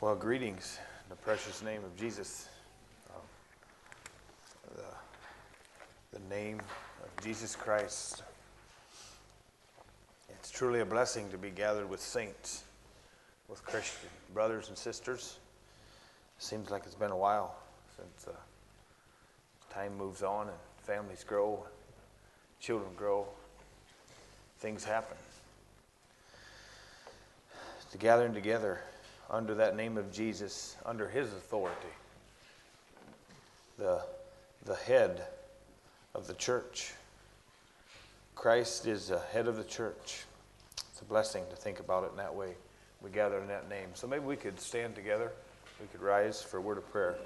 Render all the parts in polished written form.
Well, greetings in the precious name of Jesus. The name of Jesus Christ. It's truly a blessing to be gathered with saints, with Christian brothers and sisters. Seems like it's been a while since time moves on and families grow, children grow, things happen. The gathering together under that name of Jesus, under his authority, the head of the church. Christ is the head of the church. It's a blessing to think about it in that way. We gather in that name. So maybe we could stand together. We could rise for a word of prayer.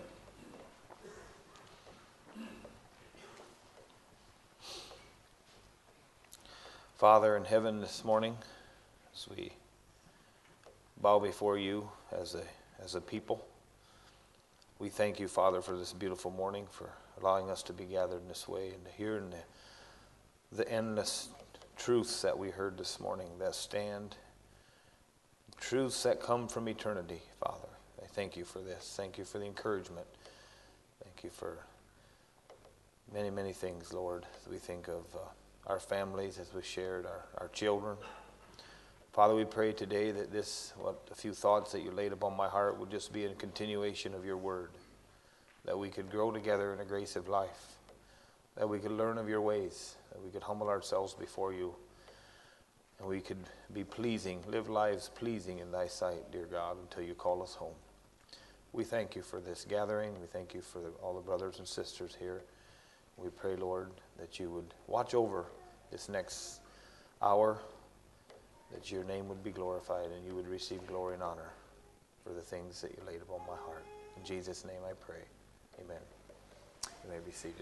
Father in heaven, this morning, as we bow before you as a people, we thank you, Father, for this beautiful morning, for allowing us to be gathered in this way and to hear in the endless truths that we heard this morning that stand, truths that come from eternity, Father. I thank you for this. Thank you for the encouragement. Thank you for many, many things, Lord, as we think of our families, as we shared our children. Father, we pray today that a few thoughts that you laid upon my heart would just be a continuation of your word, that we could grow together in a grace of life, that we could learn of your ways, that we could humble ourselves before you, and we could be pleasing, live lives pleasing in thy sight, dear God, until you call us home. We thank you for this gathering. We thank you for all the brothers and sisters here. We pray, Lord, that you would watch over this next hour, that your name would be glorified and you would receive glory and honor for the things that you laid upon my heart. In Jesus' name I pray. Amen. You may be seated.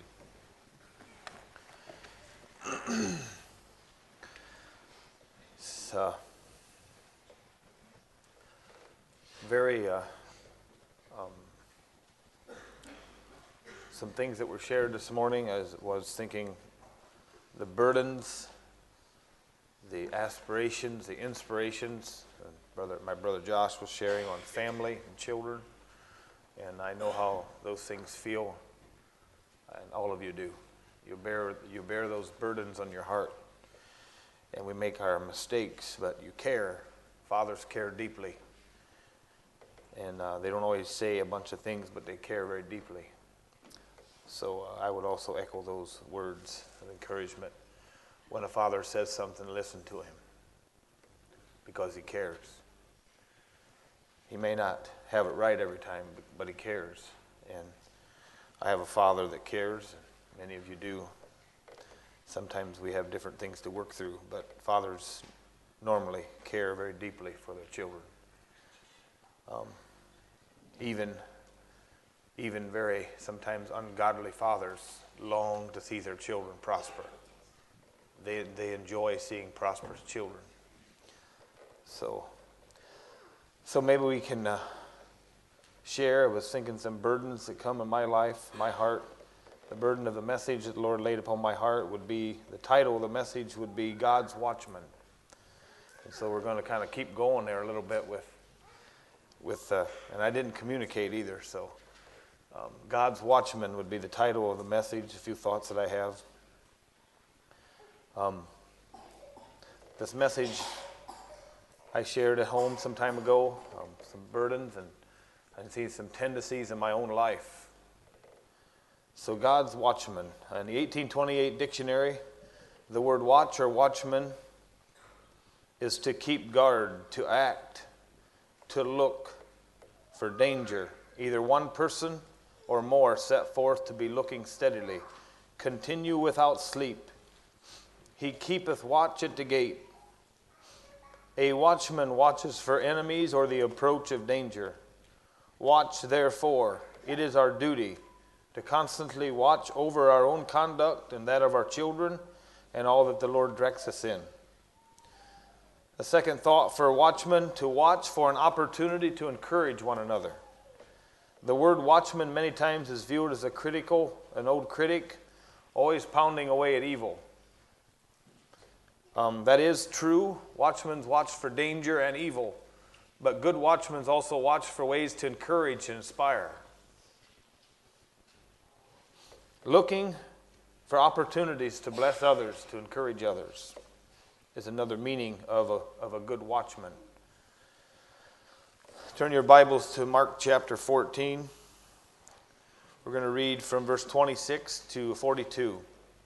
It's some things that were shared this morning. I was thinking the burdens, the aspirations, the inspirations. My brother Josh was sharing on family and children, and I know how those things feel, and all of you do. You bear those burdens on your heart, and we make our mistakes, but you care. Fathers care deeply, and they don't always say a bunch of things, but they care very deeply. So I would also echo those words of encouragement. When a father says something, listen to him, because he cares. He may not have it right every time, but he cares. And I have a father that cares, and many of you do. Sometimes we have different things to work through, but fathers normally care very deeply for their children. Even very sometimes ungodly fathers long to see their children prosper. They enjoy seeing prosperous children. So maybe we can share. I was thinking some burdens that come in my life, my heart. The burden of the message that the Lord laid upon my heart would be, the title of the message would be God's Watchman. And so we're going to kind of keep going there a little bit with and I didn't communicate either, so God's Watchman would be the title of the message, a few thoughts that I have. This message I shared at home some time ago, some burdens, and I see some tendencies in my own life. So God's Watchman. In the 1828 dictionary, the word watch or watchman is to keep guard, to act, to look for danger. Either one person or more set forth to be looking steadily, continue without sleep. He keepeth watch at the gate. A watchman watches for enemies or the approach of danger. Watch, therefore. It is our duty to constantly watch over our own conduct and that of our children and all that the Lord directs us in. A second thought for a watchman, to watch for an opportunity to encourage one another. The word watchman many times is viewed as an old critic, always pounding away at evil. That is true. Watchmen watch for danger and evil. But good watchmen also watch for ways to encourage and inspire. Looking for opportunities to bless others, to encourage others, is another meaning of a good watchman. Turn your Bibles to Mark chapter 14. We're going to read from verse 26 to 42.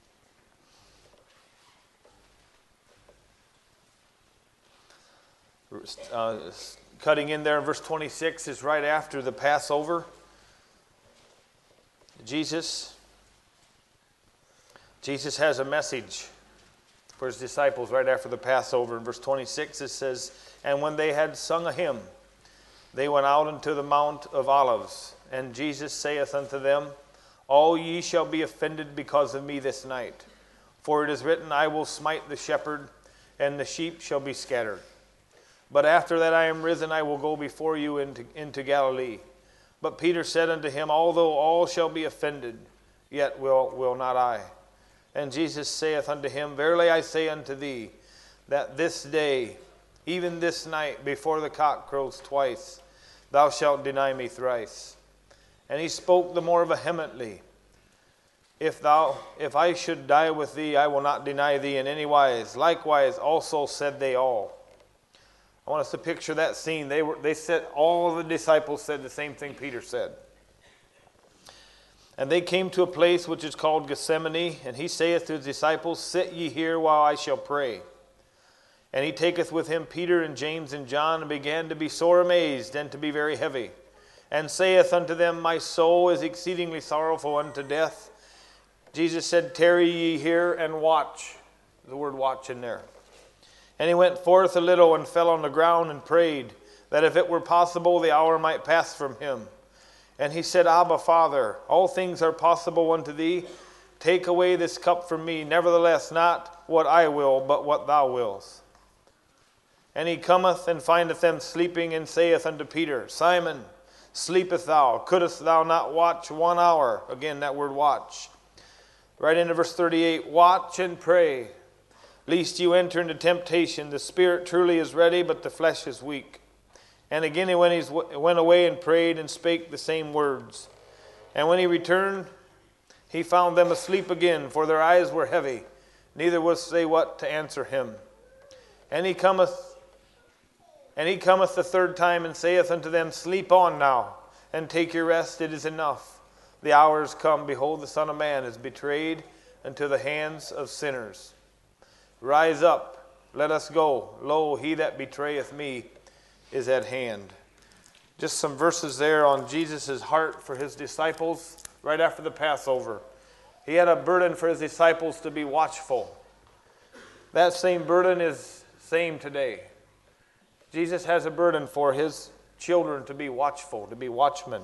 Cutting in there in verse 26 is right after the Passover. Jesus has a message for his disciples right after the Passover. In verse 26 it says, "And when they had sung a hymn, they went out into the Mount of Olives. And Jesus saith unto them, All ye shall be offended because of me this night. For it is written, I will smite the shepherd, and the sheep shall be scattered. But after that I am risen, I will go before you into Galilee. But Peter said unto him, Although all shall be offended, yet will not I. And Jesus saith unto him, Verily I say unto thee, that this day, even this night, before the cock crows twice, thou shalt deny me thrice. And he spoke the more vehemently, If I should die with thee, I will not deny thee in any wise. Likewise also said they all." I want us to picture that scene. They said, all the disciples said the same thing Peter said. "And they came to a place which is called Gethsemane, and he saith to his disciples, Sit ye here while I shall pray. And he taketh with him Peter and James and John, and began to be sore amazed, and to be very heavy. And saith unto them, My soul is exceedingly sorrowful unto death. Jesus said, Tarry ye here and watch." The word watch in there. "And he went forth a little, and fell on the ground, and prayed, that if it were possible, the hour might pass from him. And he said, Abba, Father, all things are possible unto thee. Take away this cup from me. Nevertheless, not what I will, but what thou wilt. And he cometh and findeth them sleeping, and saith unto Peter, Simon, sleepest thou? Couldest thou not watch 1 hour? Again, that word watch. Right into verse 38, "Watch and pray, lest you enter into temptation. The spirit truly is ready, but the flesh is weak." And again he went away and prayed and spake the same words. And when he returned, he found them asleep again, for their eyes were heavy, neither wist they what to answer him. And he cometh the third time, and saith unto them, Sleep on now, and take your rest, it is enough. The hour is come, behold, the Son of Man is betrayed into the hands of sinners. Rise up, let us go. Lo, he that betrayeth me is at hand." Just some verses there on Jesus' heart for his disciples right after the Passover. He had a burden for his disciples to be watchful. That same burden is same today. Jesus has a burden for his children to be watchful, to be watchmen.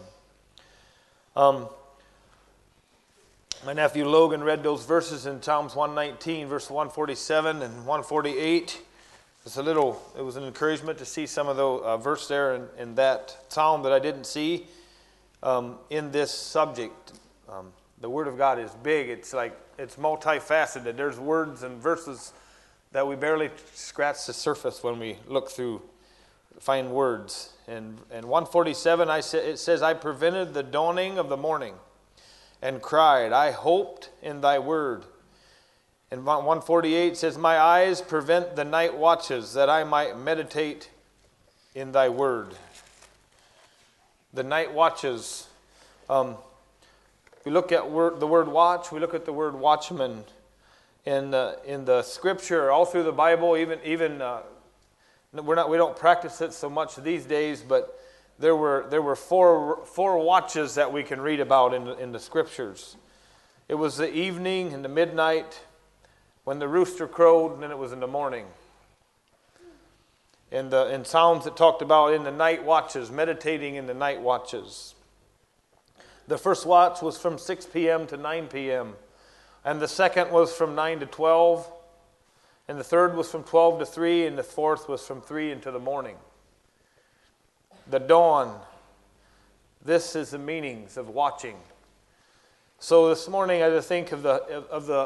My nephew Logan read those verses in Psalms 119, verse 147 and 148. It was an encouragement to see some of the verse there in that psalm that I didn't see in this subject. The Word of God is big. It's multifaceted. There's words and verses that we barely scratch the surface when we look through, find words. And 147, it says, "I prevented the dawning of the morning, and cried, I hoped in thy word." And 148 says, "My eyes prevent the night watches, that I might meditate in thy word." The night watches. We look at the word watch. We look at the word watchman in the Scripture, all through the Bible. Even we don't practice it so much these days, but there were four watches that we can read about in the Scriptures. It was the evening and the midnight, when the rooster crowed, and then it was in the morning. In Psalms it talked about in the night watches, meditating in the night watches. The first watch was from 6 p.m. to 9 p.m. And the second was from 9 to 12. And the third was from 12 to 3. And the fourth was from 3 into the morning. The dawn. This is the meanings of watching. So this morning I just think of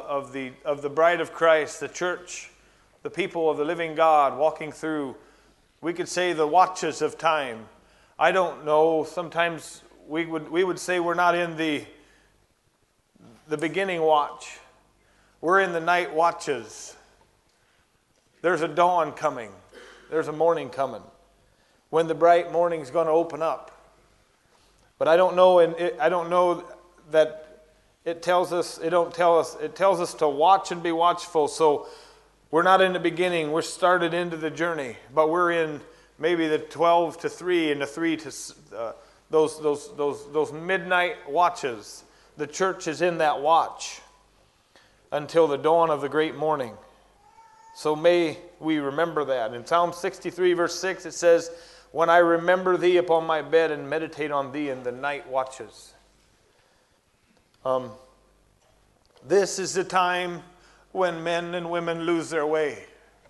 the bride of Christ, the church, the people of the living God walking through We could say the watches of time. I don't know. Sometimes we would say we're not in the beginning watch. We're in the night watches. There's a dawn coming. There's a morning coming when the bright morning's going to open up. But I don't know, I don't know that it tells us. It tells us to watch and be watchful. So we're not in the beginning. We're started into the journey, but we're in maybe the 12 to 3 and the 3 to those midnight watches. The church is in that watch until the dawn of the great morning. So may we remember that. In Psalm 63 verse 6 it says, "When I remember thee upon my bed and meditate on thee in the night watches." This is the time when men and women lose their way.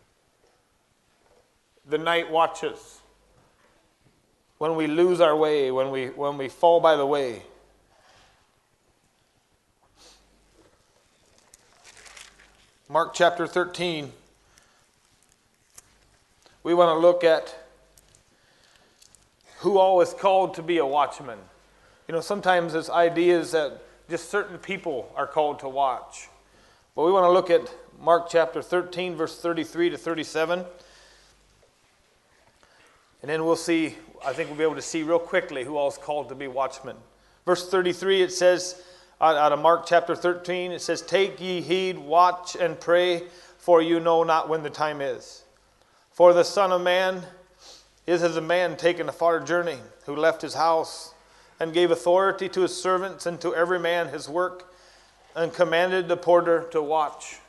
The night watches. When we lose our way, when we fall by the way. Mark chapter 13. We want to look at who all is called to be a watchman. You know, sometimes this idea is that just certain people are called to watch. But we want to look at Mark chapter 13, verse 33 to 37. And then we'll see, I think we'll be able to see real quickly who all is called to be watchmen. Verse 33, it says, out of Mark chapter 13, it says, "Take ye heed, watch and pray, for you know not when the time is. For the Son of Man is as a man taking a far journey, who left his house, and gave authority to his servants, and to every man his work, and commanded the porter to watch.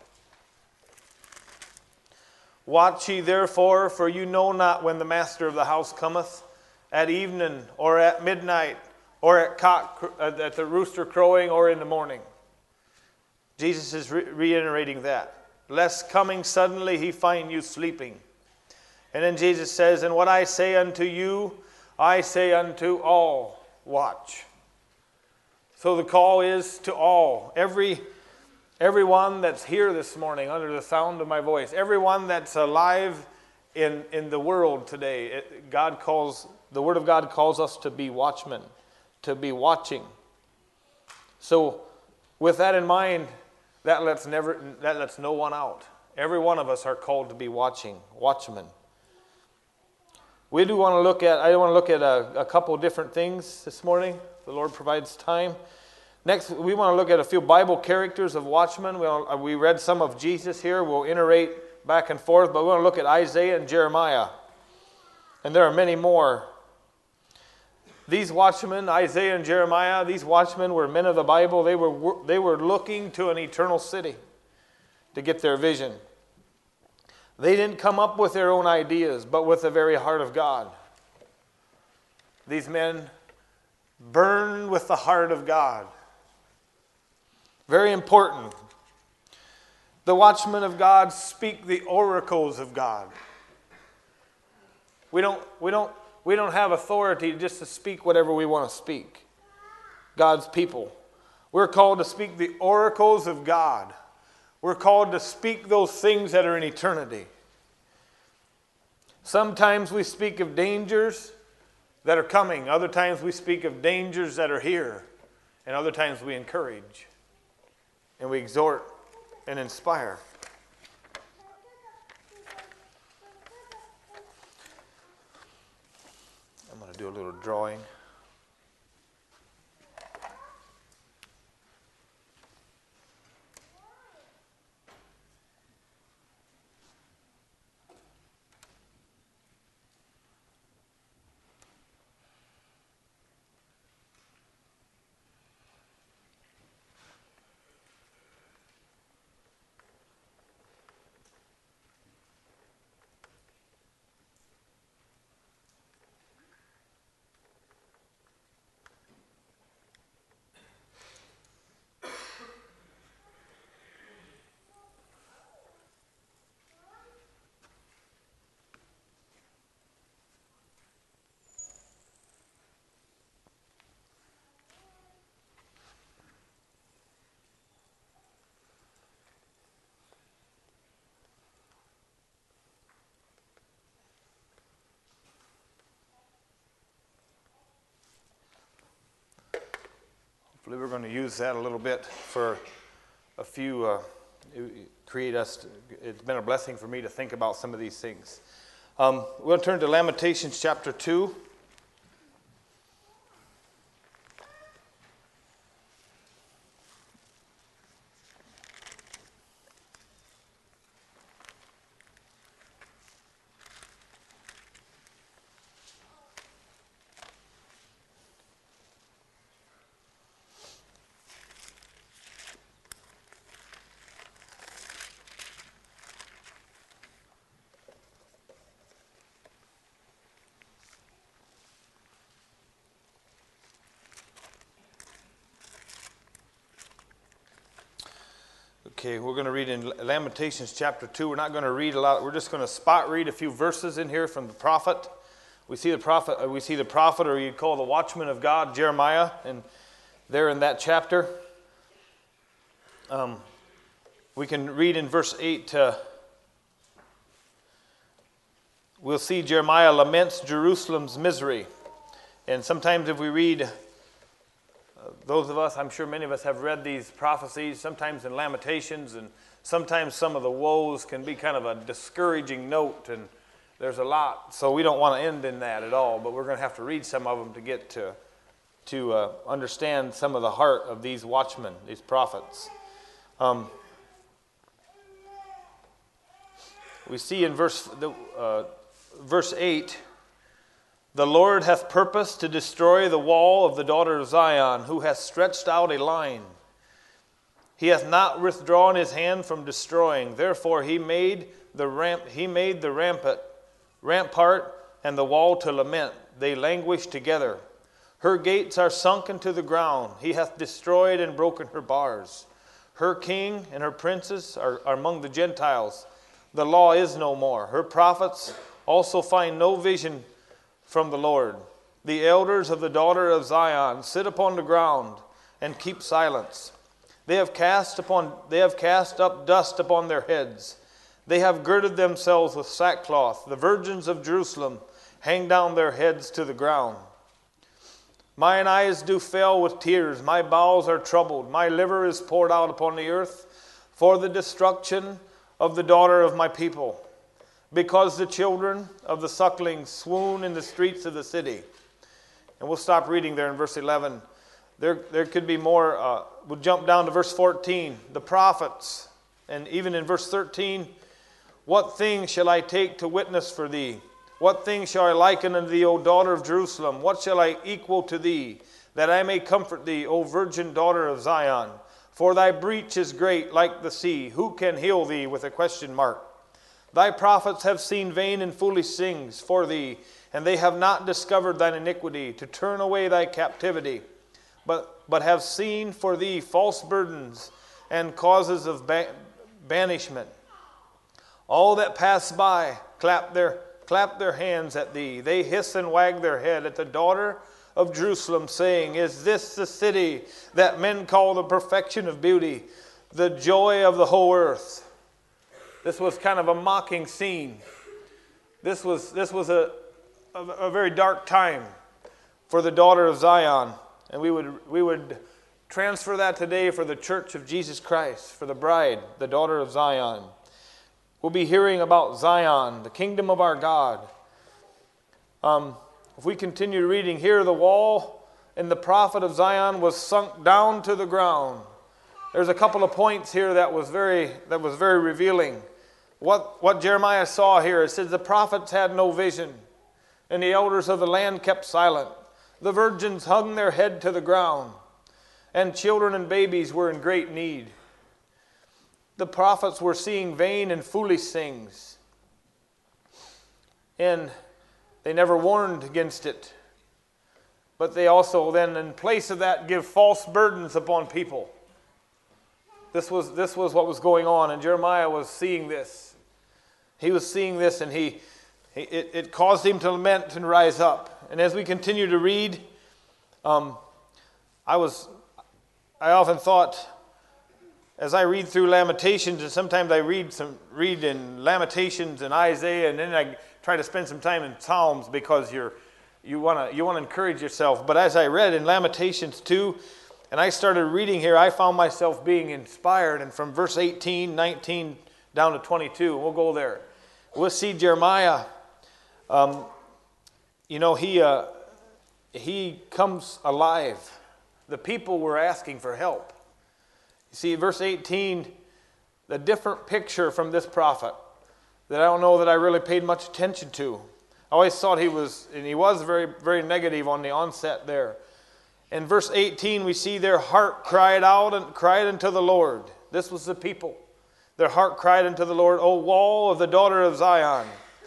Watch ye therefore, for you know not when the master of the house cometh, at evening, or at midnight, or at the rooster crowing, or in the morning." Jesus is reiterating that. "Lest coming suddenly he find you sleeping." And then Jesus says, "And what I say unto you, I say unto all, watch." So the call is to all. Everyone that's here this morning under the sound of my voice, everyone that's alive in the world today, the Word of God calls us to be watchmen, to be watching. So with that in mind, that lets no one out. Every one of us are called to be watchmen. I want to look at a couple of different things this morning. The Lord provides time. Next, we want to look at a few Bible characters of watchmen. We read some of Jesus here. We'll iterate back and forth, but we want to look at Isaiah and Jeremiah. And there are many more. These watchmen, Isaiah and Jeremiah, these watchmen were men of the Bible. They were looking to an eternal city to get their vision. They didn't come up with their own ideas, but with the very heart of God. These men burned with the heart of God. Very important. The watchmen of God speak the oracles of God. We don't have authority just to speak whatever we want to speak. God's people. We're called to speak the oracles of God. We're called to speak those things that are in eternity. Sometimes we speak of dangers that are coming. Other times we speak of dangers that are here. And other times we encourage. And we exhort and inspire. I'm going to do a little drawing. believe we're going to use that a little bit for a few, it's been a blessing for me to think about some of these things. We'll turn to Lamentations chapter 2. Okay, we're going to read in Lamentations chapter 2. We're not going to read a lot. We're just going to spot read a few verses in here from the prophet. We see the prophet, or you'd call the watchman of God, Jeremiah, and there in that chapter. We can read in verse 8. We'll see Jeremiah laments Jerusalem's misery. And sometimes if we read, those of us, I'm sure many of us have read these prophecies, sometimes in Lamentations, and sometimes some of the woes can be kind of a discouraging note, and there's a lot. So we don't want to end in that at all, but we're going to have to read some of them to get to understand some of the heart of these watchmen, these prophets. We see in verse 8, the Lord hath purposed to destroy the wall of the daughter of Zion, who hath stretched out a line. He hath not withdrawn his hand from destroying. Therefore he made the rampart and the wall to lament. They languish together. Her gates are sunk into the ground. He hath destroyed and broken her bars. Her king and her princes are among the Gentiles. The law is no more. Her prophets also find no vision from the Lord. The elders of the daughter of Zion sit upon the ground and keep silence. They have cast up dust upon their heads. They have girded themselves with sackcloth. The virgins of Jerusalem hang down their heads to the ground. Mine eyes do fail with tears. My bowels are troubled. My liver is poured out upon the earth for the destruction of the daughter of my people, because the children of the sucklings swoon in the streets of the city. And we'll stop reading there in verse 11. There could be more. We'll jump down to verse 14. The prophets, and even in verse 13, what thing shall I take to witness for thee? What thing shall I liken unto thee, O daughter of Jerusalem? What shall I equal to thee, that I may comfort thee, O virgin daughter of Zion? For thy breach is great like the sea. Who can heal thee with a question mark? Thy prophets have seen vain and foolish things for thee, and they have not discovered thine iniquity, to turn away thy captivity, but have seen for thee false burdens and causes of banishment. All that pass by clap their hands at thee. They hiss and wag their head at the daughter of Jerusalem, saying, Is this the city that men call the perfection of beauty, the joy of the whole earth? This was kind of a mocking scene. This was a very dark time for the daughter of Zion. And we would transfer that today for the church of Jesus Christ, for the bride, the daughter of Zion. We'll be hearing about Zion, the kingdom of our God. If we continue reading here, the wall and the prophet of Zion was sunk down to the ground. There's a couple of points here that was very revealing. What Jeremiah saw here, it says the prophets had no vision, and the elders of the land kept silent. The virgins hung their head to the ground, and children and babies were in great need. The prophets were seeing vain and foolish things, and they never warned against it. But they also then, in place of that, give false burdens upon people. This was what was going on, and Jeremiah was seeing this. He was seeing this, and it caused him to lament and rise up. And as we continue to read, I often thought, as I read through Lamentations, and sometimes I read in Lamentations and Isaiah, and then I try to spend some time in Psalms because you want to encourage yourself. But as I read in Lamentations 2, and I started reading here, I found myself being inspired. And from verse 18, 19, down to 22, we'll go there. We'll see Jeremiah. He comes alive. The people were asking for help. You see, verse 18, the different picture from this prophet that I don't know that I really paid much attention to. I always thought he was very, very negative on the onset there. In verse 18, we see their heart cried out and cried unto the Lord. This was the people. Their heart cried unto the Lord, O wall of the daughter of Zion,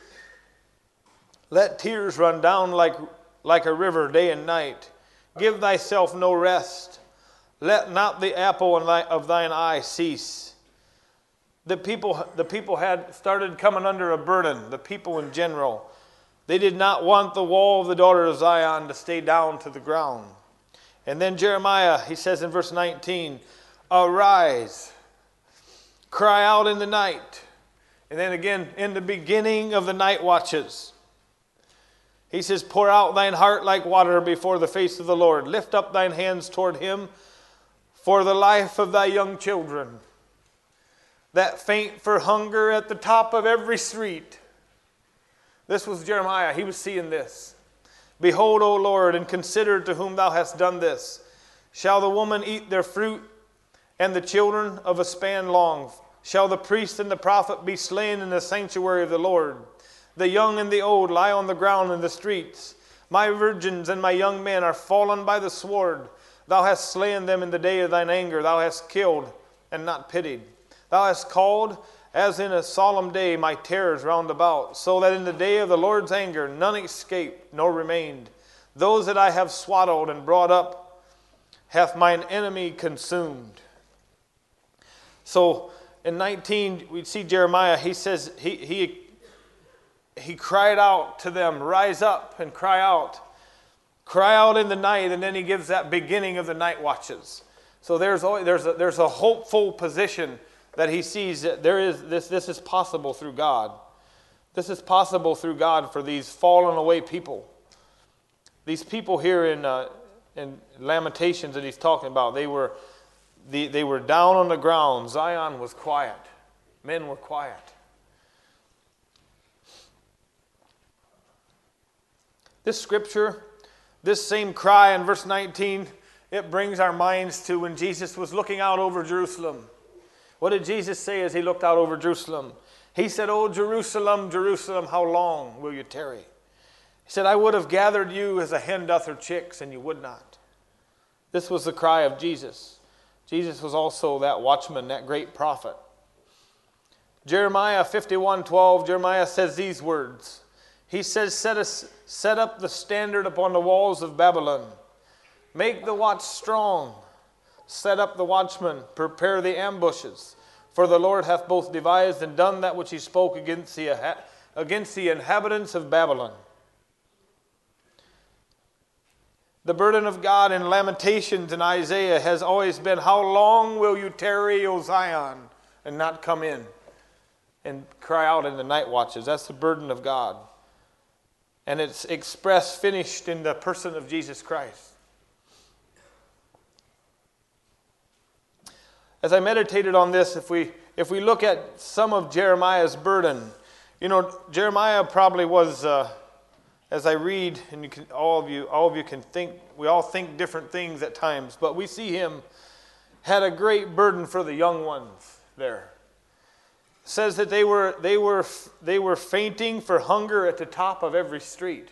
let tears run down like a river day and night. Give thyself no rest. Let not the apple of thine eye cease. The people had started coming under a burden, the people in general. They did not want the wall of the daughter of Zion to stay down to the ground. And then Jeremiah, he says in verse 19, arise, cry out in the night. And then again, in the beginning of the night watches, he says, pour out thine heart like water before the face of the Lord. Lift up thine hands toward him for the life of thy young children that faint for hunger at the top of every street. This was Jeremiah. He was seeing this. Behold, O Lord, and consider to whom thou hast done this. Shall the woman eat their fruit, and the children of a span long? Shall the priest and the prophet be slain in the sanctuary of the Lord? The young and the old lie on the ground in the streets. My virgins and my young men are fallen by the sword. Thou hast slain them in the day of thine anger. Thou hast killed and not pitied. Thou hast called, as in a solemn day, my terrors round about, so that in the day of the Lord's anger none escaped nor remained. Those that I have swaddled and brought up hath mine enemy consumed. So in 19, we see Jeremiah, he says, he cried out to them, rise up and cry out. Cry out in the night, and then he gives that beginning of the night watches. So there's a hopeful position that he sees that this is possible through God. This is possible through God for these fallen away people. These people here in Lamentations that he's talking about, they were down on the ground. Zion was quiet. Men were quiet. This scripture, this same cry in verse 19, it brings our minds to when Jesus was looking out over Jerusalem. What did Jesus say as he looked out over Jerusalem? He said, O Jerusalem, Jerusalem, how long will you tarry? He said, I would have gathered you as a hen doth her chicks, and you would not. This was the cry of Jesus. Jesus was also that watchman, that great prophet. Jeremiah 51:12, Jeremiah says these words. He says, set up the standard upon the walls of Babylon. Make the watch strong. Set up the watchmen. Prepare the ambushes. For the Lord hath both devised and done that which he spoke against the inhabitants of Babylon. The burden of God in Lamentations and Isaiah has always been, how long will you tarry, O Zion, and not come in and cry out in the night watches? That's the burden of God. And it's expressed, finished in the person of Jesus Christ. As I meditated on this, if we look at some of Jeremiah's burden, Jeremiah probably was, as I read, and all of you can think, we all think different things at times, but we see him had a great burden for the young ones there. It says that they were fainting for hunger at the top of every street.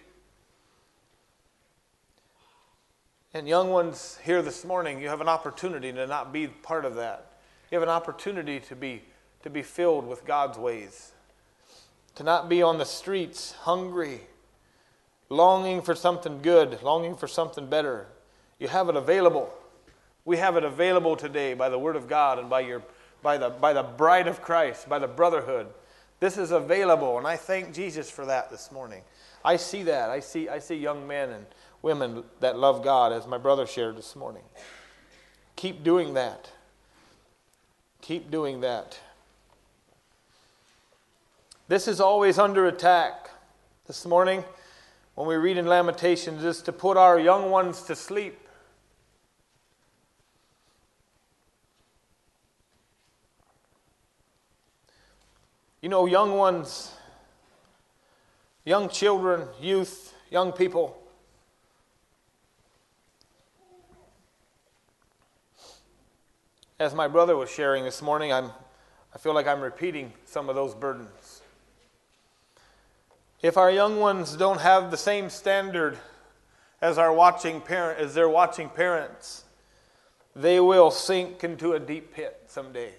And young ones here this morning, you have an opportunity to not be part of that. You have an opportunity to be filled with God's ways. To not be on the streets hungry, longing for something good, longing for something better. You have it available. We have it available today by the Word of God and by the bride of Christ, by the brotherhood. This is available, and I thank Jesus for that this morning. I see that. I see young men and women that love God, as my brother shared this morning. Keep doing that. Keep doing that. This is always under attack. This morning, when we read in Lamentations, is to put our young ones to sleep. You know, young ones, young children, youth, young people, as my brother was sharing this morning, I feel like I'm repeating some of those burdens. If our young ones don't have the same standard as their watching parents, they will sink into a deep pit someday.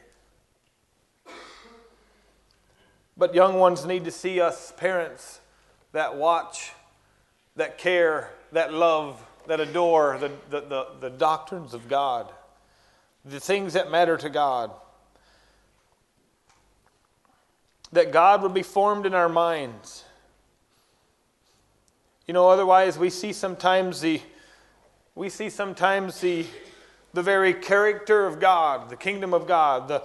But young ones need to see us parents that watch, that care, that love, that adore the doctrines of God, the things that matter to God. That God would be formed in our minds. You know, otherwise we see sometimes the very character of God, the kingdom of God,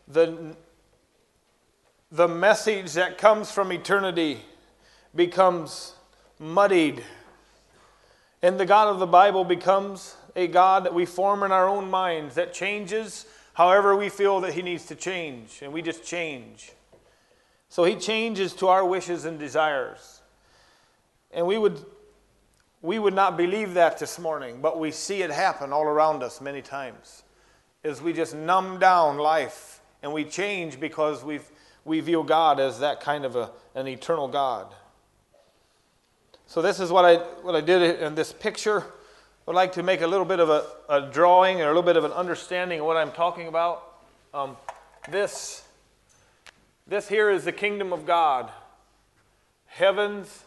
the message that comes from eternity becomes muddied. And the God of the Bible becomes a God that we form in our own minds, that changes however we feel that He needs to change, and we just change. So He changes to our wishes and desires. And we would not believe that this morning, but we see it happen all around us many times. As we just numb down life, and we change because we view God as that kind of an eternal God. So this is what I did in this picture. I would like to make a little bit of a drawing or a little bit of an understanding of what I'm talking about. This here is the kingdom of God. Heaven's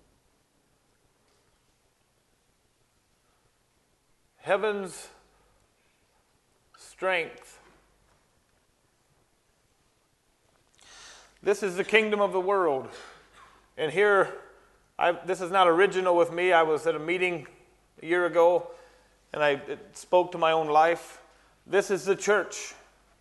strength. This is the kingdom of the world. And here, this is not original with me. I was at a meeting a year ago, and it spoke to my own life. This is the church.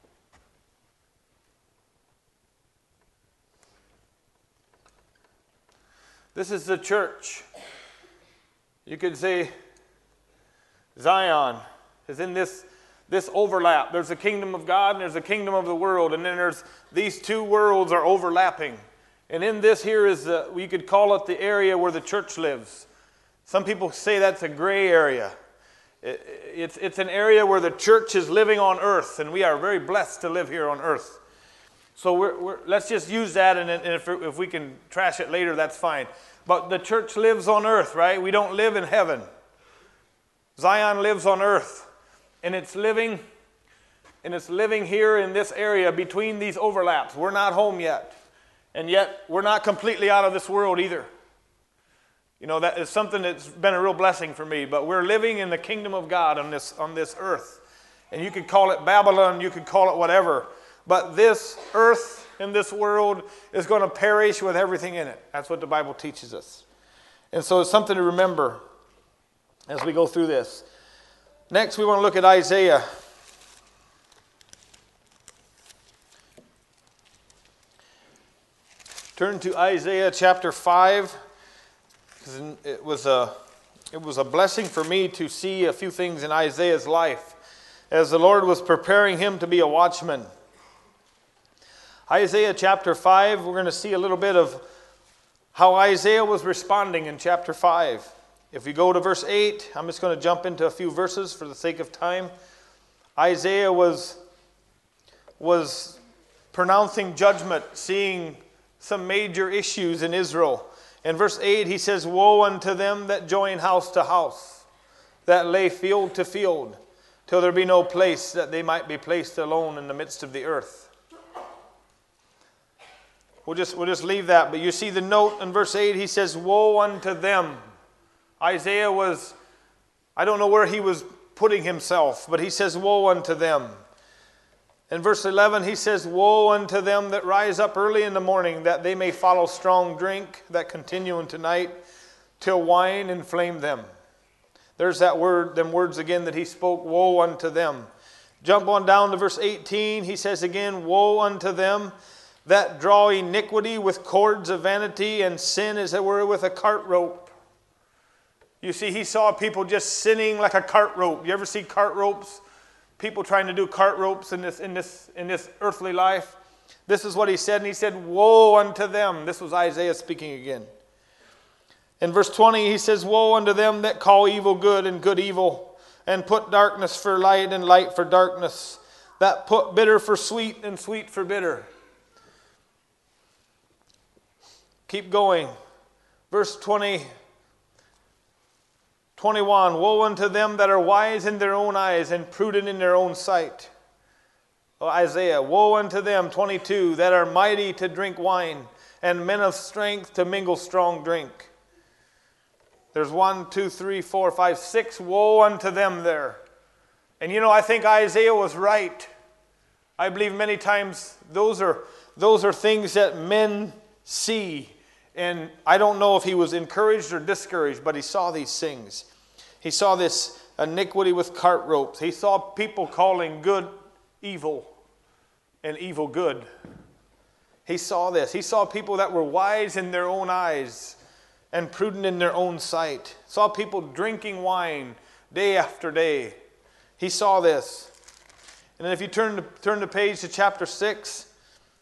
This is the church. You could say Zion is in this overlap. There's a kingdom of God and there's a kingdom of the world, and then there's these two worlds are overlapping. And in this here is you could call it the area where the church lives. Some people say that's a gray area. It's an area where the church is living on earth, and we are very blessed to live here on earth. So let's just use that, and if we can trash it later, that's fine. But the church lives on earth, right? We don't live in heaven. Zion lives on earth, and it's living here in this area between these overlaps. We're not home yet, and yet we're not completely out of this world either. You know, that is something that's been a real blessing for me. But we're living in the kingdom of God on this earth, and you could call it Babylon, you could call it whatever. But this earth and this world is going to perish with everything in it. That's what the Bible teaches us. And so it's something to remember as we go through this. Next, we want to look at Isaiah. Turn to Isaiah chapter 5. It was a blessing for me to see a few things in Isaiah's life as the Lord was preparing him to be a watchman. Isaiah chapter 5, we're going to see a little bit of how Isaiah was responding in chapter 5. If we go to verse 8, I'm just going to jump into a few verses for the sake of time. Isaiah was pronouncing judgment, seeing some major issues in Israel. In verse 8, he says, "Woe unto them that join house to house, that lay field to field, till there be no place that they might be placed alone in the midst of the earth." We'll just leave that. But you see the note in verse 8, he says, "Woe unto them." Isaiah I don't know where he was putting himself, but he says, "Woe unto them." In verse 11, he says, "Woe unto them that rise up early in the morning, that they may follow strong drink, that continue unto night, till wine inflame them." There's that word, them words again that he spoke, woe unto them. Jump on down to verse 18, he says again, "Woe unto them that draw iniquity with cords of vanity, and sin as it were with a cart rope." You see, he saw people just sinning like a cart rope. You ever see cart ropes? People trying to do cart ropes in this earthly life. This is what he said, and he said, woe unto them. This was Isaiah speaking again. In verse 20, he says, woe unto them that call evil good and good evil, and put darkness for light and light for darkness, that put bitter for sweet and sweet for bitter. Keep going. Verse 21, woe unto them that are wise in their own eyes and prudent in their own sight. Isaiah, woe unto them, 22, that are mighty to drink wine, and men of strength to mingle strong drink. There's 1, 2, 3, 4, 5, 6, woe unto them there. And I think Isaiah was right. I believe many times those are things that men see. And I don't know if he was encouraged or discouraged, but he saw these things. He saw this iniquity with cart ropes. He saw people calling good evil and evil good. He saw this. He saw people that were wise in their own eyes and prudent in their own sight. Saw people drinking wine day after day. He saw this. And then if you turn the page to chapter 6,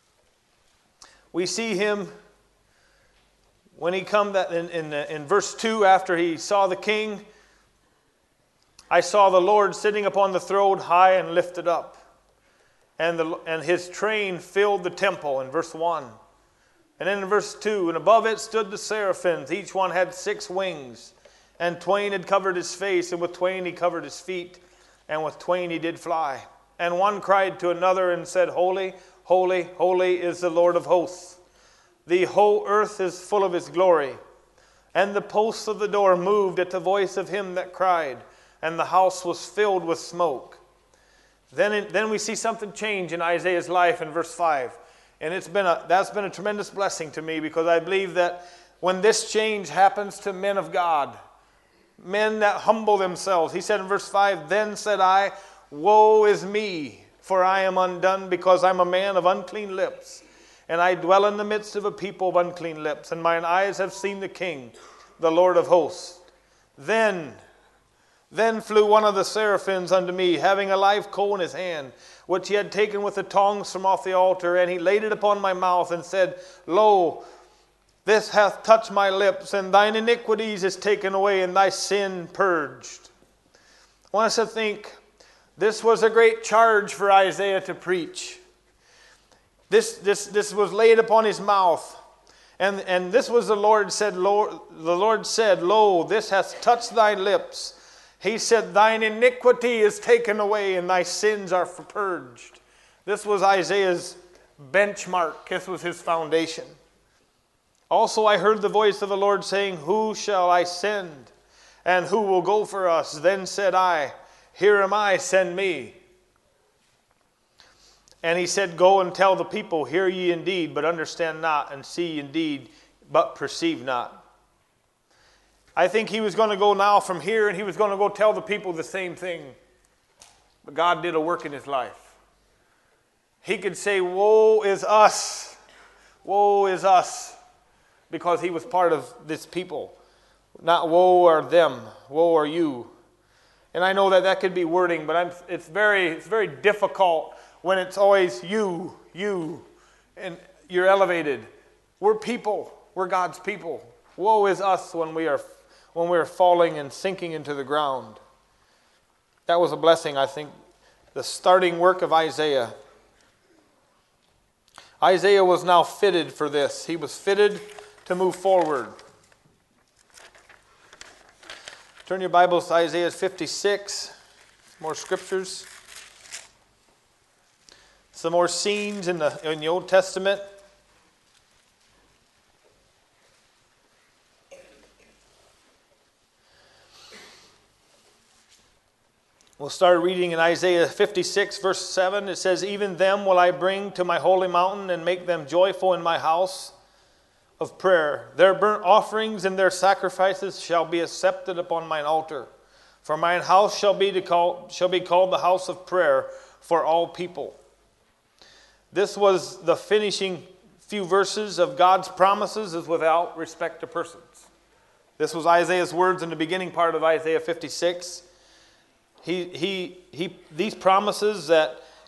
we see him when he come that in verse 2, after he saw the king, I saw the Lord sitting upon the throne high and lifted up, and his train filled the temple, in verse 1. And then in verse 2, and above it stood the seraphims, each one had 6 wings, and twain had covered his face, and with twain he covered his feet, and with twain he did fly. And one cried to another and said, Holy, holy, holy is the Lord of hosts. The whole earth is full of his glory. And the posts of the door moved at the voice of him that cried, and the house was filled with smoke. Then we see something change in Isaiah's life in verse 5. And that's been a tremendous blessing to me, because I believe that when this change happens to men of God, men that humble themselves, he said in verse 5, Then said I, Woe is me, for I am undone, because I'm a man of unclean lips, and I dwell in the midst of a people of unclean lips, and mine eyes have seen the King, the Lord of hosts. Then flew one of the seraphims unto me, having a live coal in his hand, which he had taken with the tongs from off the altar, and he laid it upon my mouth, and said, Lo, this hath touched my lips, and thine iniquities is taken away, and thy sin purged. I want us to think, this was a great charge for Isaiah to preach. This was laid upon his mouth. And this was the Lord said, Lo, this hath touched thy lips. He said, Thine iniquity is taken away, and thy sins are purged. This was Isaiah's benchmark. This was his foundation. Also I heard the voice of the Lord saying, Who shall I send? And who will go for us? Then said I, Here am I, send me. And he said, Go and tell the people, Hear ye indeed, but understand not, and see indeed, but perceive not. I think he was going to go now from here, and he was going to go tell the people the same thing. But God did a work in his life. He could say, Woe is us. Woe is us. Because he was part of this people. Not woe are them. Woe are you. And I know that could be wording, but it's very difficult when it's always you, and you're elevated. We're people. We're God's people. Woe is us when we are falling and sinking into the ground. That was a blessing, I think, the starting work of Isaiah. Isaiah was now fitted for this. He was fitted to move forward. Turn your Bibles to Isaiah 56. More scriptures. Some more scenes in the Old Testament. We'll start reading in Isaiah 56, verse 7. It says, Even them will I bring to my holy mountain, and make them joyful in my house of prayer. Their burnt offerings and their sacrifices shall be accepted upon mine altar. For mine house shall be called the house of prayer for all people. This was the finishing few verses of God's promises is without respect to persons. This was Isaiah's words in the beginning part of Isaiah 56. These promises that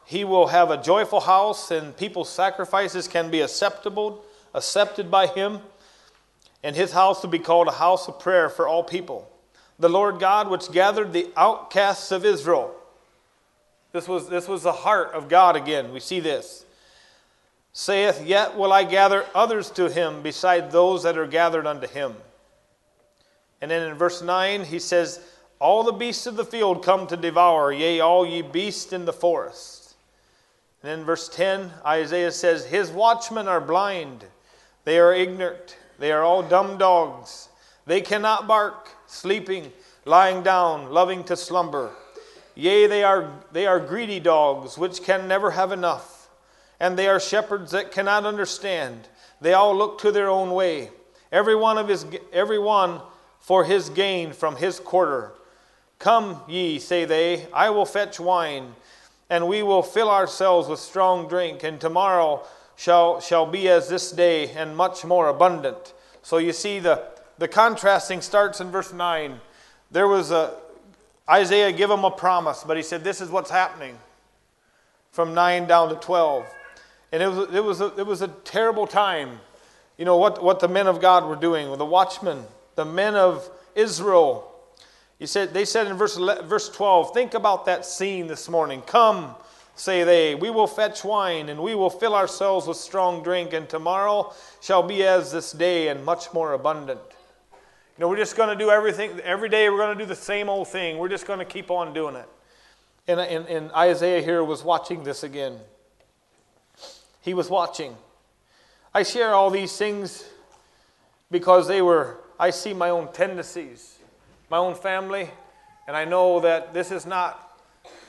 He will have a joyful house, and people's sacrifices can be accepted by him. And his house will be called a house of prayer for all people. The Lord God, which gathered the outcasts of Israel. This was the heart of God again. We see this. Saith, yet will I gather others to him beside those that are gathered unto him. And then in verse 9 he says, all the beasts of the field come to devour, yea, all ye beasts in the forest. And in verse 10 Isaiah says, his watchmen are blind, they are ignorant, they are all dumb dogs. They cannot bark, sleeping, lying down, loving to slumber. Yea, they are greedy dogs, which can never have enough. And they are shepherds that cannot understand. They all look to their own way. Every one for his gain from his quarter. Come ye, say they, I will fetch wine, and we will fill ourselves with strong drink, and tomorrow shall be as this day, and much more abundant. So you see the contrasting starts in verse 9. There was Isaiah gave him a promise, but he said this is what's happening from 9 down to 12. And it was a terrible time. You know what the men of God were doing, the watchmen, the men of Israel. They said in verse 12, think about that scene this morning. Come, say they, we will fetch wine, and we will fill ourselves with strong drink, and tomorrow shall be as this day, and much more abundant. You know, we're just going to do everything. Every day we're going to do the same old thing. We're just going to keep on doing it. And Isaiah here was watching this again. He was watching. I share all these things because I see my own tendencies, my own family, and I know that this is not,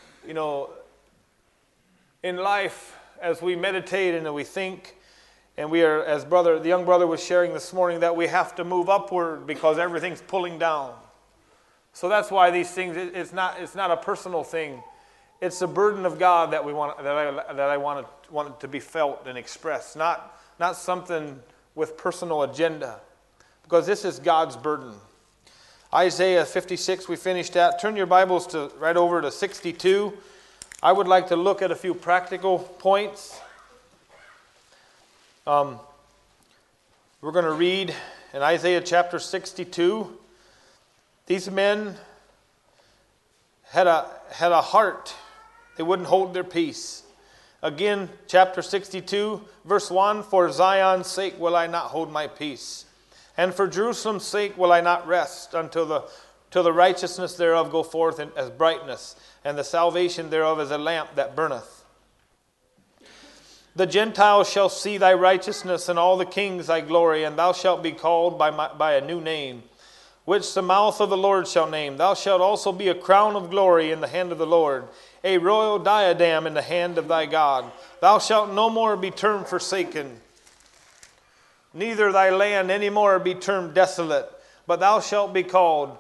in life, as we meditate and we think, and we are, as the young brother was sharing this morning, that we have to move upward because everything's pulling down. So that's why these things, it's not a personal thing. It's the burden of God that I want it to be felt and expressed, not something with personal agenda, because this is God's burden. Isaiah 56 we finished at. Turn your Bibles right over to 62. I would like to look at a few practical points. We're going to read in Isaiah chapter 62. These men had a heart. They wouldn't hold their peace. Again, chapter 62, verse 1, for Zion's sake will I not hold my peace, and for Jerusalem's sake will I not rest till the righteousness thereof go forth as brightness, and the salvation thereof as a lamp that burneth. The Gentiles shall see thy righteousness, and all the kings thy glory, and thou shalt be called by a new name, which the mouth of the Lord shall name. Thou shalt also be a crown of glory in the hand of the Lord, a royal diadem in the hand of thy God. Thou shalt no more be termed forsaken, neither thy land any more be termed desolate, but thou shalt be called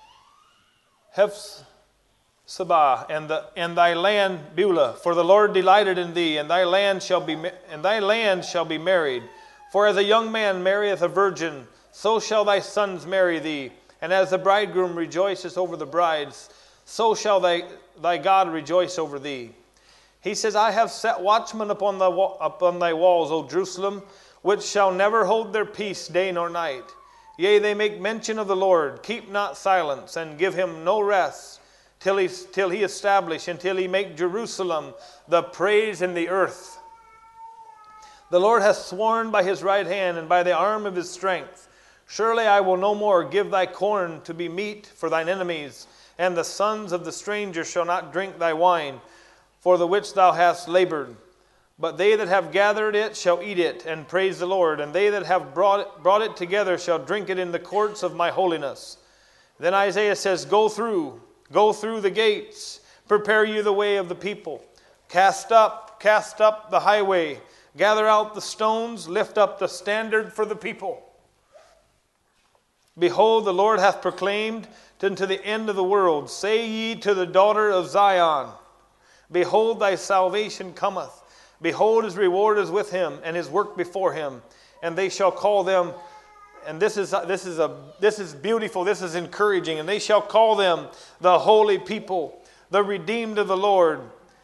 Hephzibah, and thy land Beulah. For the Lord delighted in thee, and thy land shall be married. For as a young man marrieth a virgin, so shall thy sons marry thee. And as the bridegroom rejoices over the brides, so shall thy God rejoice over thee. He says, I have set watchmen upon thy walls, O Jerusalem, which shall never hold their peace day nor night. Yea, they make mention of the Lord, keep not silence, and give him no rest, till he establish, until he make Jerusalem the praise in the earth. The Lord hath sworn by his right hand, and by the arm of his strength, surely I will no more give thy corn to be meat for thine enemies, and the sons of the stranger shall not drink thy wine, for the which thou hast labored. But they that have gathered it shall eat it, and praise the Lord. And they that have brought it together shall drink it in the courts of my holiness. Then Isaiah says, Go through the gates, prepare you the way of the people. Cast up the highway, gather out the stones, lift up the standard for the people. Behold, the Lord hath proclaimed unto the end of the world. Say ye to the daughter of Zion, Behold, thy salvation cometh. Behold, his reward is with him, and his work before him. And they shall call them, and this is beautiful, this is encouraging, and they shall call them the holy people, the redeemed of the Lord.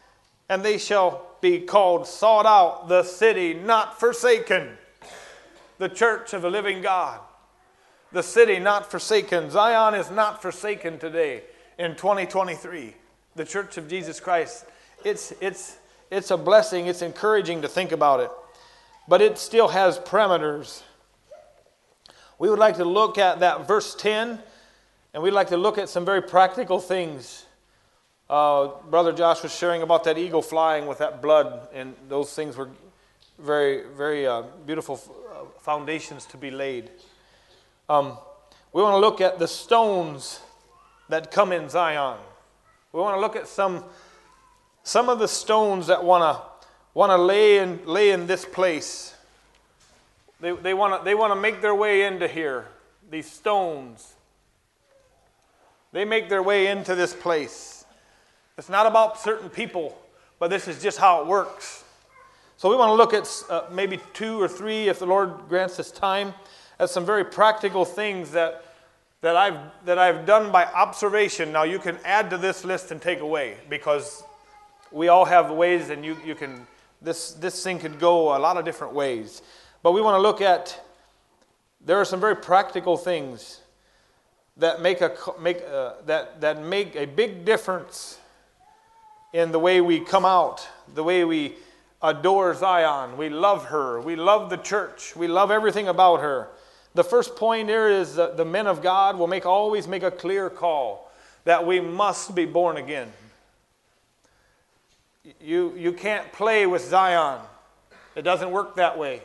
and they shall be called sought out, the city not forsaken. The church of the living God. The city not forsaken. Zion is not forsaken today in 2023. The church of Jesus Christ. It's a blessing. It's encouraging to think about it. But it still has parameters. We would like to look at that verse 10, and we'd like to look at some very practical things. Brother Josh was sharing about that eagle flying with that blood, and those things were very, very beautiful foundations to be laid. We want to look at the stones that come in Zion. We want to look at some of the stones that want to lay in this place. They want to make their way into here. These stones. They make their way into this place. It's not about certain people, but this is just how it works. So we want to look at maybe 2 or 3, if the Lord grants us time, at some very practical things that I've done by observation. Now you can add to this list and take away, because we all have ways, and you can. This thing could go a lot of different ways. But we want to look at. There are some very practical things that make a big difference in the way we come out, the way we adore Zion. We love her. We love the church. We love everything about her. The first point here is that the men of God will always make a clear call that we must be born again. You can't play with Zion. It doesn't work that way.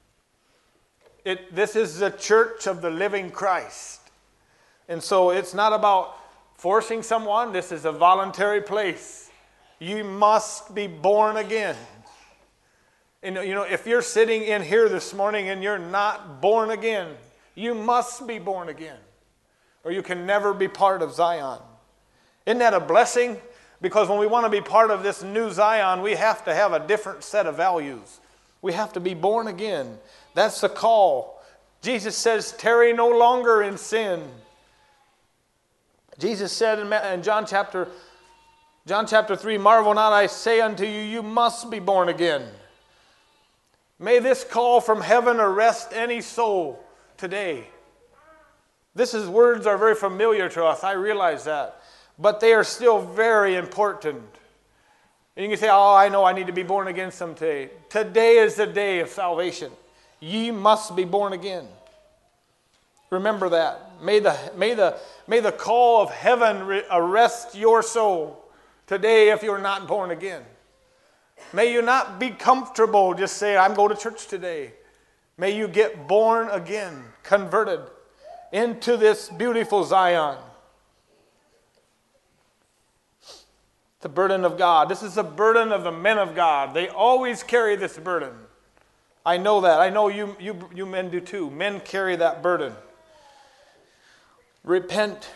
This is the church of the living Christ. And so it's not about forcing someone. This is a voluntary place. You must be born again. And if you're sitting in here this morning and you're not born again, you must be born again, or you can never be part of Zion. Isn't that a blessing? Because when we want to be part of this new Zion, we have to have a different set of values. We have to be born again. That's the call. Jesus says, tarry no longer in sin. Jesus said in John chapter 3, marvel not, I say unto you, you must be born again. May this call from heaven arrest any soul today. Words are very familiar to us, I realize that. But they are still very important. And you can say, oh, I know I need to be born again someday. Today is the day of salvation. Ye must be born again. Remember that. May the call of heaven arrest your soul today if you're not born again. May you not be comfortable just saying, I'm going to church today. May you get born again, converted into this beautiful Zion. The burden of God. This is the burden of the men of God. They always carry this burden. I know that. I know you men do too. Men carry that burden. Repent.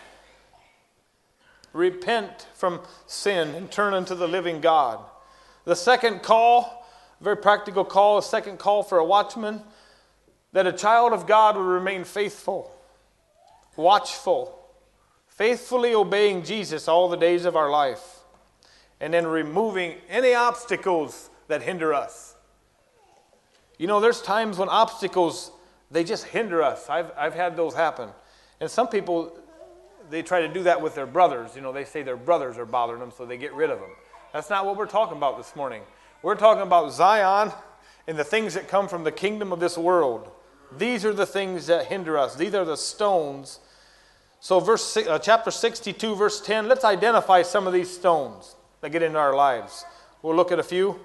Repent from sin and turn unto the living God. The second call, very practical call, a second call for a watchman, that a child of God will remain faithful, watchful, faithfully obeying Jesus all the days of our life, and then removing any obstacles that hinder us. There's times when obstacles, they just hinder us. I've had those happen. And some people, they try to do that with their brothers. They say their brothers are bothering them, so they get rid of them. That's not what we're talking about this morning. We're talking about Zion and the things that come from the kingdom of this world. These are the things that hinder us. These are the stones. So chapter 62, verse 10, let's identify some of these stones that get into our lives. We'll look at a few.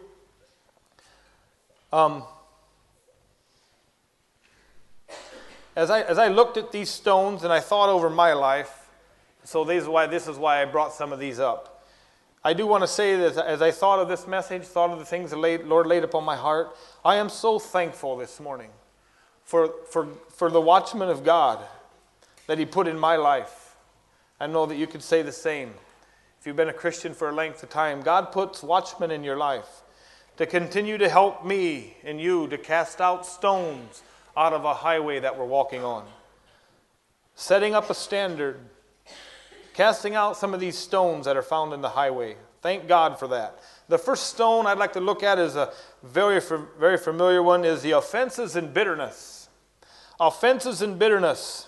As I looked at these stones and I thought over my life, so this is why I brought some of these up. I do want to say that as I thought of this message, thought of the things the Lord laid upon my heart, I am so thankful this morning for the watchman of God that He put in my life. I know that you could say the same. If you've been a Christian for a length of time, God puts watchmen in your life to continue to help me and you to cast out stones out of a highway that we're walking on. Setting up a standard. Casting out some of these stones that are found in the highway. Thank God for that. The first stone I'd like to look at is a very familiar one, is the offenses and bitterness. Offenses and bitterness.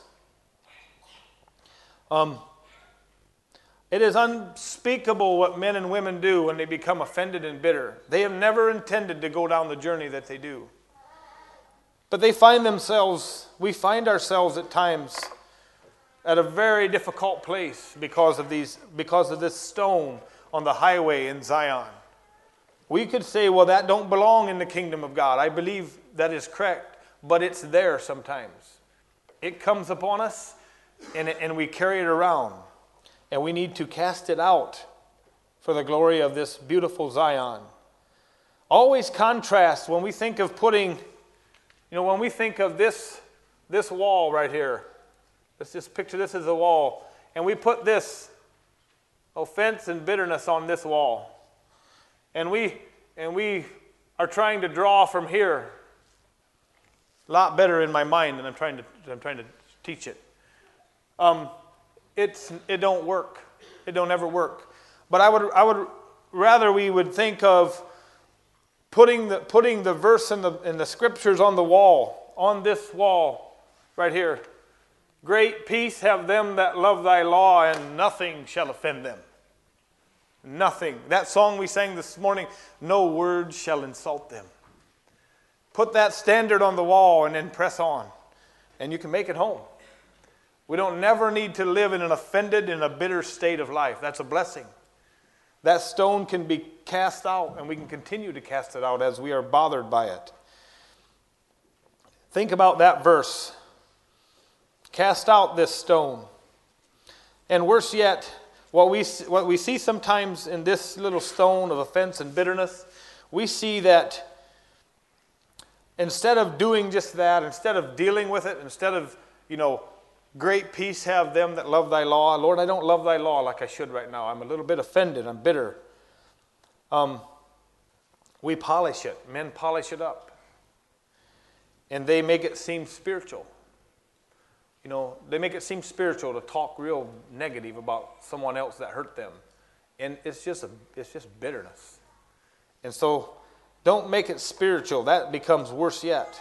It is unspeakable what men and women do when they become offended and bitter. They have never intended to go down the journey that they do. But we find ourselves at times at a very difficult place because of this stone on the highway in Zion. We could say, well, that don't belong in the kingdom of God. I believe that is correct, but it's there sometimes. It comes upon us, and we carry it around, and we need to cast it out for the glory of this beautiful Zion. Always contrast when we think of when we think of this wall right here. Let's just picture this as a wall, and we put this offense and bitterness on this wall. And we are trying to draw from here. A lot better in my mind than I'm trying to teach it. It don't work. It don't ever work. But I would rather we would think of putting the verse in the scriptures on the wall, on this wall right here. Great peace have them that love thy law, and nothing shall offend them. Nothing. That song we sang this morning, no word shall insult them. Put that standard on the wall and then press on, and you can make it home. We don't never need to live in an offended and a bitter state of life. That's a blessing. That stone can be cast out, and we can continue to cast it out as we are bothered by it. Think about that verse. Cast out this stone. And worse yet, what we see sometimes in this little stone of offense and bitterness, we see that instead of doing just that, instead of dealing with it, instead of, great peace have them that love thy law. Lord, I don't love thy law like I should right now. I'm a little bit offended. I'm bitter. We polish it. Men polish it up. And they make it seem spiritual. They make it seem spiritual to talk real negative about someone else that hurt them. And it's just bitterness. And so don't make it spiritual. That becomes worse yet.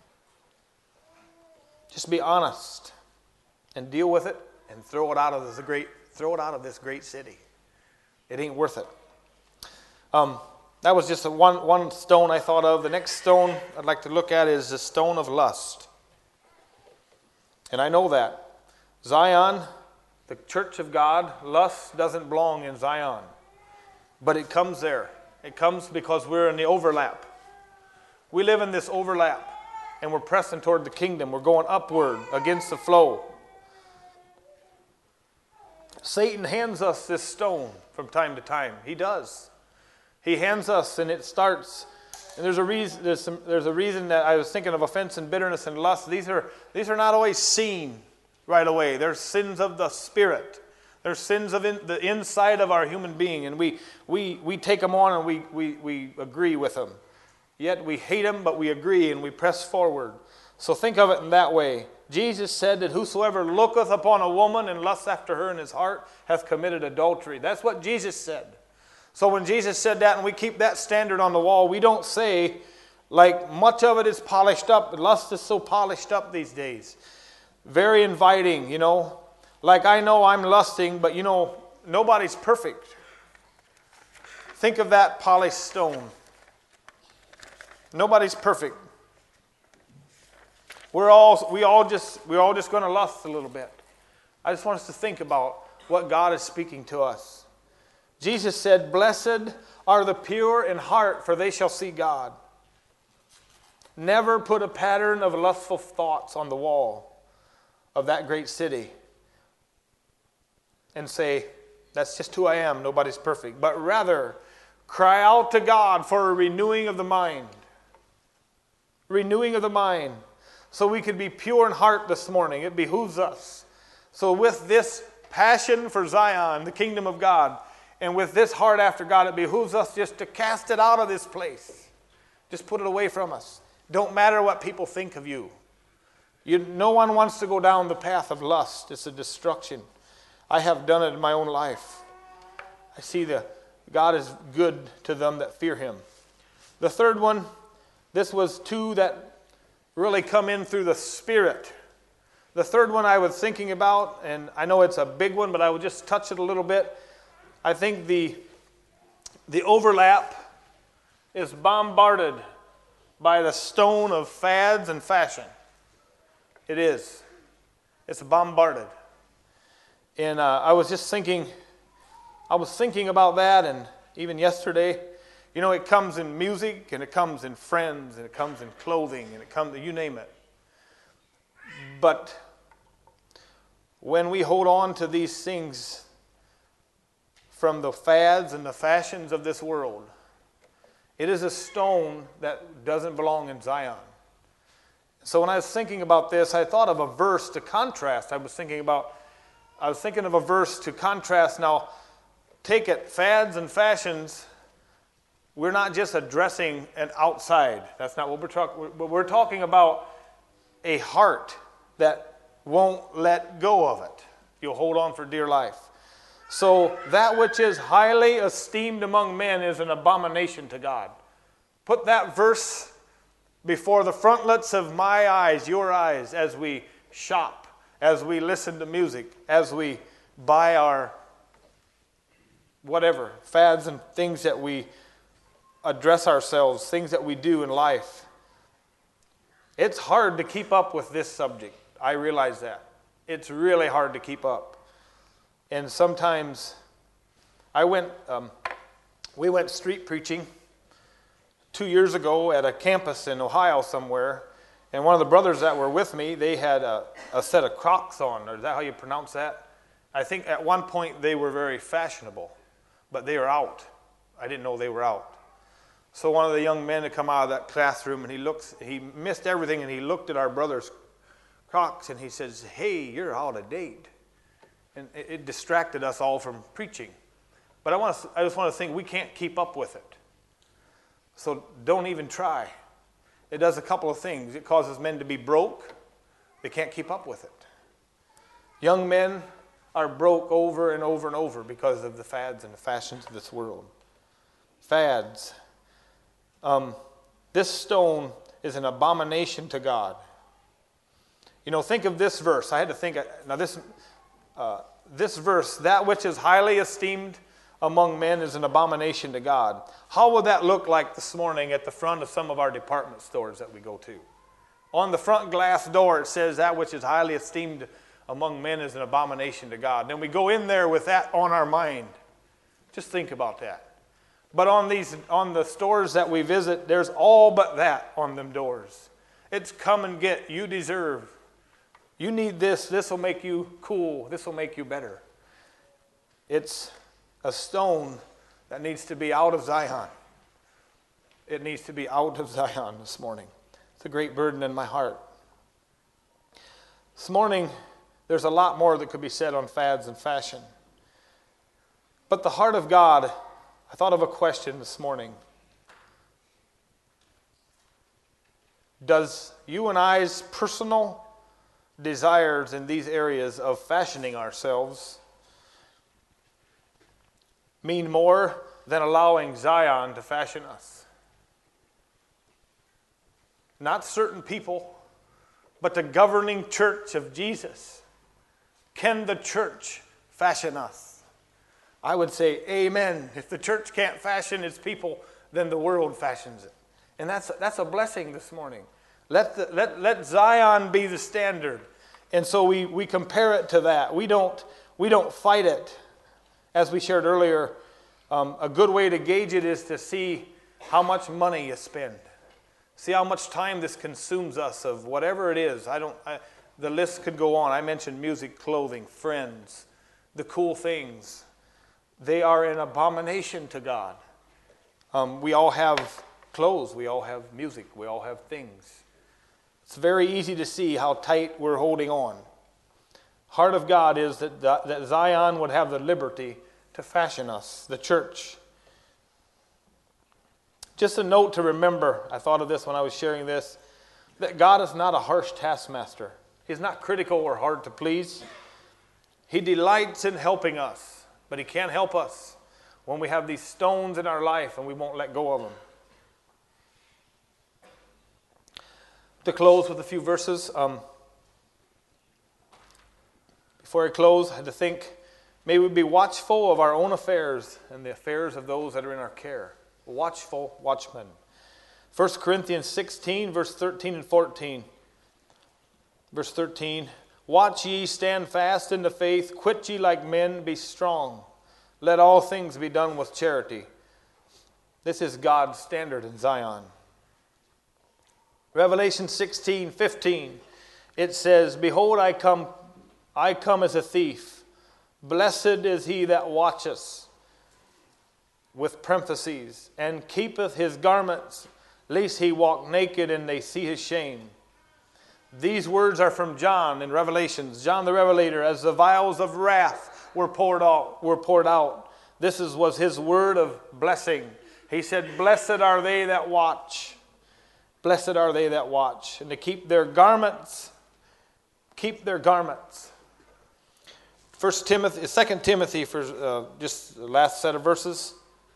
Just be honest and deal with it and throw it out of this great city. It ain't worth it. That was just one stone I thought of. The next stone I'd like to look at is the stone of lust. And I know that. Zion, the church of God, lust doesn't belong in Zion. But it comes there. It comes because we're in the overlap. We live in this overlap. And we're pressing toward the kingdom. We're going upward against the flow. Satan hands us this stone from time to time. He does. He hands us, and it starts. And there's a reason that I was thinking of offense and bitterness and lust. These are not always seen right away. They're sins of the spirit. They're sins of the inside of our human being, and we take them on and we agree with them. Yet we hate them, but we agree and we press forward. So think of it in that way. Jesus said that whosoever looketh upon a woman and lusts after her in his heart hath committed adultery. That's what Jesus said. So when Jesus said that and we keep that standard on the wall, we don't say, like much of it is polished up. Lust is so polished up these days. Very inviting, Like I know I'm lusting, but nobody's perfect. Think of that polished stone. Nobody's perfect. We're all just going to lust a little bit. I just want us to think about what God is speaking to us. Jesus said, "Blessed are the pure in heart, for they shall see God." Never put a pattern of lustful thoughts on the wall of that great city and say, "That's just who I am. Nobody's perfect." But rather, cry out to God for a renewing of the mind. Renewing of the mind. So we could be pure in heart this morning. It behooves us. So with this passion for Zion, the kingdom of God, and with this heart after God, it behooves us just to cast it out of this place. Just put it away from us. Don't matter what people think of you. No one wants to go down the path of lust. It's a destruction. I have done it in my own life. I see the God is good to them that fear him. The third one, this was two that really come in through the Spirit. The third one I was thinking about, and I know it's a big one, but I will just touch it a little bit. I think the overlap is bombarded by the stone of fads and fashion. It is. It's bombarded. And I was thinking about that, and even yesterday, it comes in music, and it comes in friends, and it comes in clothing, and it comes, you name it. But when we hold on to these things from the fads and the fashions of this world, it is a stone that doesn't belong in Zion. So when I was thinking about this, I thought of a verse to contrast. I was thinking of a verse to contrast. Now, take it, fads and fashions, we're not just addressing an outside. That's not what we're talking about. But we're talking about a heart that won't let go of it. You'll hold on for dear life. So that which is highly esteemed among men is an abomination to God. Put that verse before the frontlets of my eyes, your eyes, as we shop, as we listen to music, as we buy our whatever, fads and things that we address ourselves, things that we do in life. It's hard to keep up with this subject. I realize that. It's really hard to keep up. And sometimes we went street preaching 2 years ago at a campus in Ohio somewhere, and one of the brothers that were with me, they had a set of Crocs on. Or is that how you pronounce that? I think at one point they were very fashionable, but they are out. I didn't know they were out. So one of the young men had come out of that classroom, and he missed everything, and he looked at our brother's Crocs, and he says, "Hey, you're out of date." And it distracted us all from preaching. But I just want to think we can't keep up with it. So don't even try. It does a couple of things. It causes men to be broke. They can't keep up with it. Young men are broke over and over and over because of the fads and the fashions of this world. Fads. This stone is an abomination to God. Think of this verse. I had to think. Now this verse, that which is highly esteemed among men is an abomination to God. How would that look like this morning at the front of some of our department stores that we go to? On the front glass door, it says that which is highly esteemed among men is an abomination to God. Then we go in there with that on our mind. Just think about that. But on the stores that we visit, there's all but that on them doors. It's come and get. You deserve. You need this. This will make you cool. This will make you better. It's a stone that needs to be out of Zion. It needs to be out of Zion this morning. It's a great burden in my heart. This morning, there's a lot more that could be said on fads and fashion. But the heart of God, I thought of a question this morning. Does you and I's personal desires in these areas of fashioning ourselves mean more than allowing Zion to fashion us? Not certain people, but the governing church of Jesus. Can the church fashion us? I would say amen. If the church can't fashion its people, then the world fashions it. And that's a blessing this morning. Let Zion be the standard. And so we compare it to that. We don't fight it. As we shared earlier, a good way to gauge it is to see how much money you spend. See how much time this consumes us of whatever it is. The list could go on. I mentioned music, clothing, friends, the cool things. They are an abomination to God. We all have clothes. We all have music. We all have things. It's very easy to see how tight we're holding on. Heart of God is that Zion would have the liberty to fashion us, the church. Just a note to remember, I thought of this when I was sharing this, that God is not a harsh taskmaster. He's not critical or hard to please. He delights in helping us, but He can't help us when we have these stones in our life and we won't let go of them. To close with a few verses, before I close, I had to think, may we be watchful of our own affairs and the affairs of those that are in our care. Watchful watchmen. 1 Corinthians 16, verse 13 and 14. Verse 13, watch ye, stand fast in the faith, quit ye like men, be strong. Let all things be done with charity. This is God's standard in Zion. Revelation 16, 15, it says, behold, I come as a thief. Blessed is he that watcheth, with parentheses, and keepeth his garments, lest he walk naked and they see his shame. These words are from John in Revelations. John the Revelator, as the vials of wrath were poured out. This was his word of blessing. He said, blessed are they that watch. Blessed are they that watch. And to keep their garments. Keep their garments. 2 Timothy, for just the last set of verses.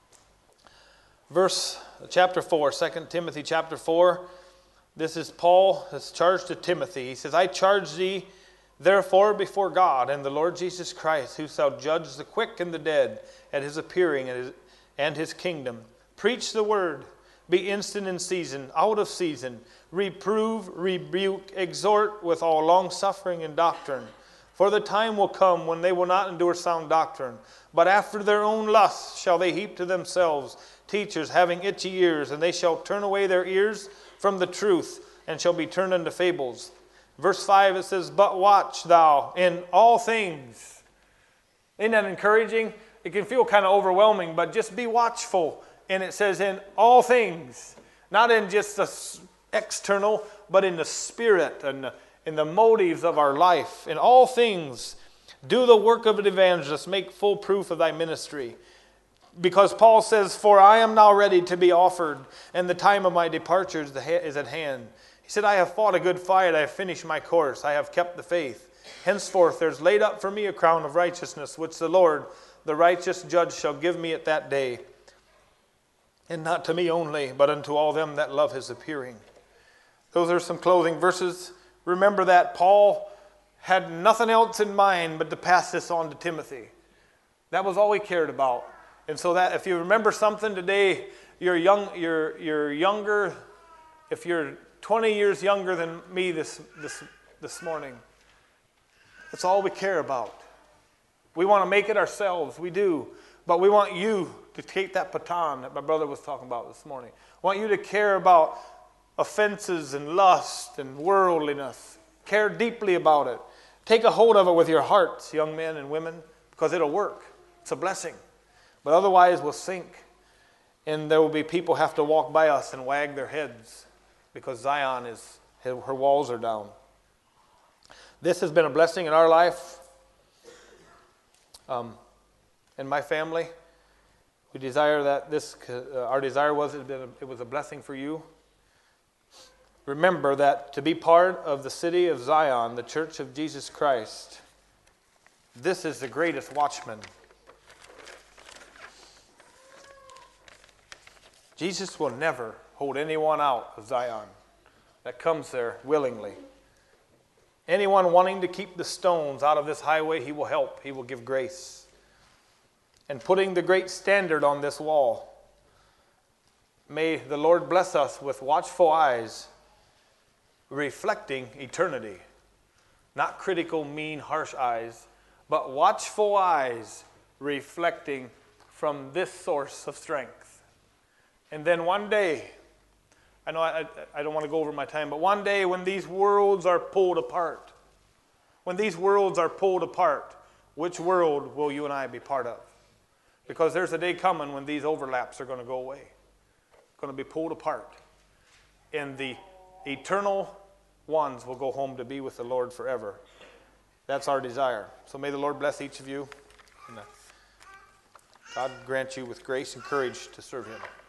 Chapter 4, 2 Timothy chapter 4. This is Paul, his charge to Timothy. He says, I charge thee, therefore, before God and the Lord Jesus Christ, who shall judge the quick and the dead at his appearing and his kingdom. Preach the word, be instant in season, out of season, reprove, rebuke, exhort with all longsuffering and doctrine. For the time will come when they will not endure sound doctrine, but after their own lusts shall they heap to themselves teachers having itchy ears, and they shall turn away their ears from the truth, and shall be turned unto fables. Verse 5, it says, but watch thou in all things. Isn't that encouraging? It can feel kind of overwhelming, but just be watchful. And it says in all things, not in just the external, but in the spirit and in the motives of our life. In all things, do the work of an evangelist, make full proof of thy ministry. Because Paul says, for I am now ready to be offered, and the time of my departure is at hand. He said, I have fought a good fight, I have finished my course, I have kept the faith. Henceforth there's laid up for me a crown of righteousness, which the Lord, the righteous judge, shall give me at that day. And not to me only, but unto all them that love his appearing. Those are some closing verses. Remember that Paul had nothing else in mind but to pass this on to Timothy. That was all he cared about. And so that if you remember something today, you're younger, if you're 20 years younger than me this morning, that's all we care about. We want to make it ourselves, we do. But we want you to take that baton that my brother was talking about this morning. I want you to care about offenses and lust and worldliness. Care deeply about it. Take a hold of it with your hearts, young men and women, because it'll work. It's a blessing. But otherwise we'll sink. And there will be people have to walk by us and wag their heads because Zion her walls are down. This has been a blessing in our life. In my family, we desire that our desire was it was a blessing for you. Remember that to be part of the city of Zion, the church of Jesus Christ, this is the greatest watchman. Jesus will never hold anyone out of Zion that comes there willingly. Anyone wanting to keep the stones out of this highway, he will help. He will give grace. And putting the great standard on this wall, may the Lord bless us with watchful eyes, reflecting eternity. Not critical, mean, harsh eyes, but watchful eyes reflecting from this source of strength. And then one day, I know I don't want to go over my time, but one day when these worlds are pulled apart, which world will you and I be part of? Because there's a day coming when these overlaps are going to go away. Going to be pulled apart. And the eternal ones will go home to be with the Lord forever. That's our desire. So may the Lord bless each of you. And God grant you with grace and courage to serve him.